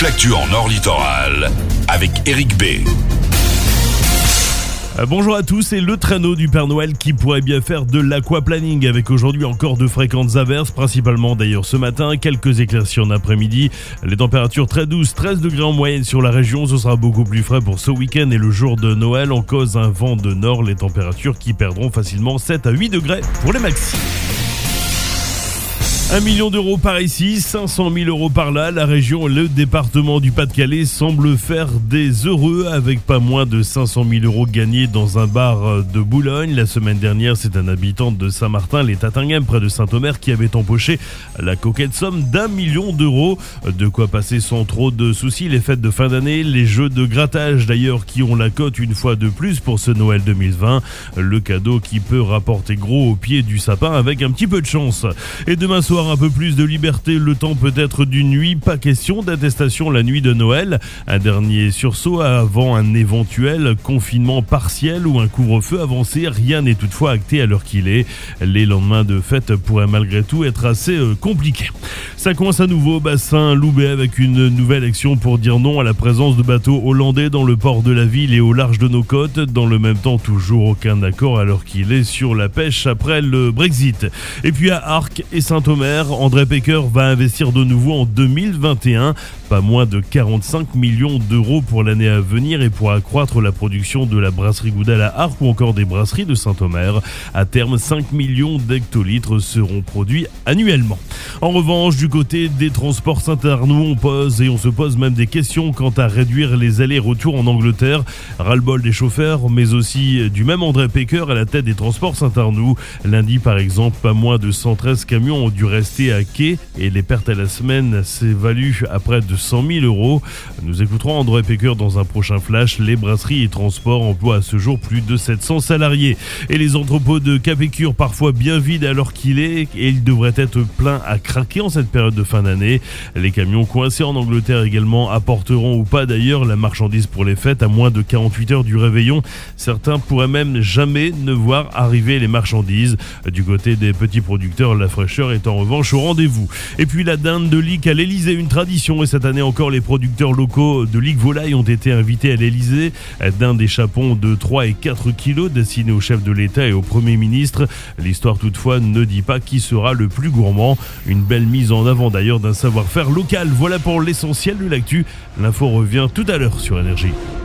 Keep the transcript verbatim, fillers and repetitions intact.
toute l'actu en Nord Littoral avec Eric B. Euh, bonjour à tous, c'est le traîneau du Père Noël qui pourrait bien faire de l'aquaplaning avec aujourd'hui encore de fréquentes averses, principalement d'ailleurs ce matin, quelques éclaircies en après-midi. Les températures très douces, treize degrés en moyenne sur la région, ce sera beaucoup plus frais pour ce week-end et le jour de Noël en cause un vent de nord, les températures qui perdront facilement sept à huit degrés pour les maxis. Un million d'euros par ici, cinq cent mille euros par là. La région, le département du Pas-de-Calais semble faire des heureux avec pas moins de cinq cent mille euros gagnés dans un bar de Boulogne. La semaine dernière, c'est un habitant de Saint-Martin, les Tatinghem, près de Saint-Omer, qui avait empoché la coquette somme d'un million d'euros. De quoi passer sans trop de soucis les fêtes de fin d'année, les jeux de grattage d'ailleurs qui ont la cote une fois de plus pour ce Noël deux mille vingt. Le cadeau qui peut rapporter gros au pied du sapin avec un petit peu de chance. Et demain soir, un peu plus de liberté, le temps peut-être d'une nuit, pas question d'attestation la nuit de Noël. Un dernier sursaut avant un éventuel confinement partiel ou un couvre-feu avancé, rien n'est toutefois acté à l'heure qu'il est. Les lendemains de fête pourraient malgré tout être assez euh, compliqués. Ça commence à nouveau au bassin Loubet avec une nouvelle action pour dire non à la présence de bateaux hollandais dans le port de la ville et au large de nos côtes. Dans le même temps, toujours aucun accord à l'heure qu'il est sur la pêche après le Brexit. Et puis à Arques et Saint-Omer, André Pecker va investir de nouveau en deux mille vingt et un, pas moins de quarante-cinq millions d'euros pour l'année à venir et pour accroître la production de la brasserie Goudal à Arques ou encore des brasseries de Saint-Omer. À terme, cinq millions d'hectolitres seront produits annuellement. En revanche, du côté des transports Saint-Arnoux, on pose et on se pose même des questions quant à réduire les allers-retours en Angleterre. Ras-le-bol des chauffeurs, mais aussi du même André Pecker à la tête des transports Saint-Arnoux. Lundi, par exemple, pas moins de cent treize camions ont dû rester à quai et les pertes à la semaine s'évaluent à près de cent mille euros. Nous écouterons André Pecker dans un prochain flash. Les brasseries et transports emploient à ce jour plus de sept cents salariés. Et les entrepôts de Capécure parfois bien vides alors qu'il est et ils devraient être pleins à craquer en cette période de fin d'année. Les camions coincés en Angleterre également apporteront ou pas d'ailleurs la marchandise pour les fêtes à moins de quarante-huit heures du réveillon. Certains pourraient même jamais ne voir arriver les marchandises. Du côté des petits producteurs, la fraîcheur est en revanche au rendez-vous. Et puis la dinde de Lique à l'Elysée, une tradition. Et cette année encore, les producteurs locaux de Lique Volaille ont été invités à l'Elysée. Dinde et chapons de trois et quatre kilos destinés au chef de l'État et au Premier ministre. L'histoire toutefois ne dit pas qui sera le plus gourmand. Une belle mise en avant d'ailleurs d'un savoir-faire local. Voilà pour l'essentiel de l'actu. L'info revient tout à l'heure sur Énergie.